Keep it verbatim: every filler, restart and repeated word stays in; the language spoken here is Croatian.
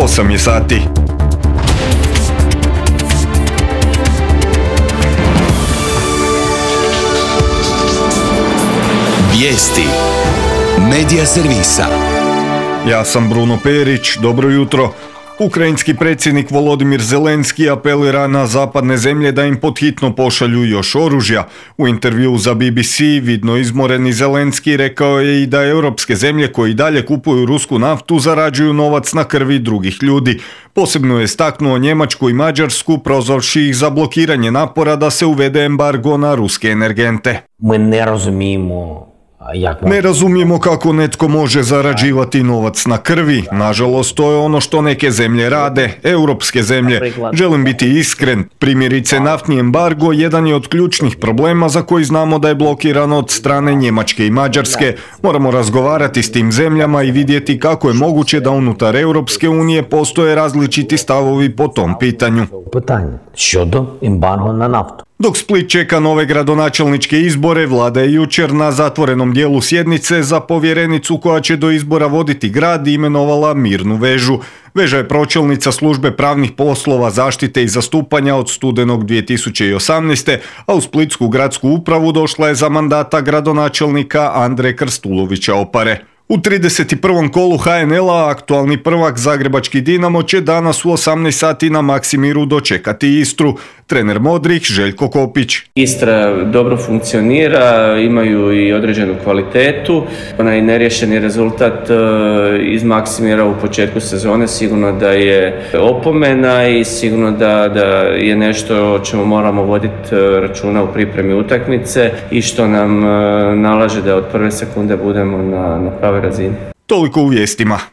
osam je sati. Vijesti Medija servisa. Ja sam Bruno Perić, dobro jutro. Ukrajinski predsjednik Volodimir Zelenski apelira na zapadne zemlje da im podhitno pošalju još oružja. U intervjuu za B B C vidno izmoreni Zelenski rekao je i da europske zemlje koji dalje kupuju rusku naftu zarađuju novac na krvi drugih ljudi. Posebno je istaknuo Njemačku i Mađarsku, prozvavši ih za blokiranje napora da se uvede embargo na ruske energente. Mi ne razumijemo Ne razumijemo kako netko može zarađivati novac na krvi. Nažalost, to je ono što neke zemlje rade, europske zemlje. Želim biti iskren. Primjerice, naftni embargo jedan je od ključnih problema za koji znamo da je blokiran od strane Njemačke i Mađarske. Moramo razgovarati s tim zemljama i vidjeti kako je moguće da unutar Europske unije postoje različiti stavovi po tom pitanju. Pitanje щодо embargo na naftu. Dok Split čeka nove gradonačelničke izbore, vlada je jučer na zatvorenom dijelu sjednice za povjerenicu koja će do izbora voditi grad imenovala Mirnu Vežu. Veža je pročelnica službe pravnih poslova, zaštite i zastupanja od studenog dvije tisuće osamnaeste. a u Splitsku gradsku upravu došla je za mandata gradonačelnika Andre Krstulovića Opare. U trideset prvom kolu H N L-a aktualni prvak zagrebački Dinamo će danas u osamnaest sati na Maksimiru dočekati Istru. Trener Modrih Željko Kopić. Istra dobro funkcionira, imaju i određenu kvalitetu. Onaj neriješeni rezultat iz Maksimira u početku sezone sigurno da je opomena i sigurno da, da je nešto o čemu moramo voditi računa u pripremi utakmice i što nam nalaže da od prve sekunde budemo na, na pravoj razini. Toliko u vijestima.